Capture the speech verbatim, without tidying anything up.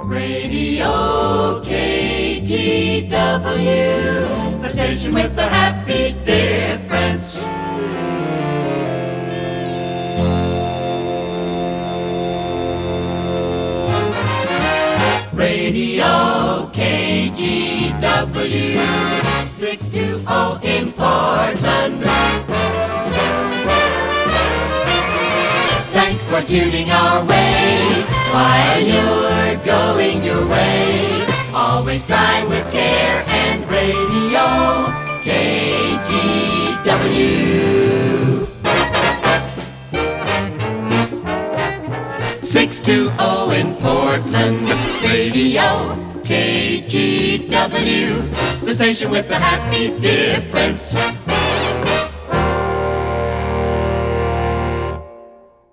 Radio K G W, the station with the happy difference. Radio K G W, six two zero in Portland. Thanks for tuning our way while you're going your way. Always drive with care and Radio K G W. six two zero in Portland, Radio K G W, the station with the happy difference.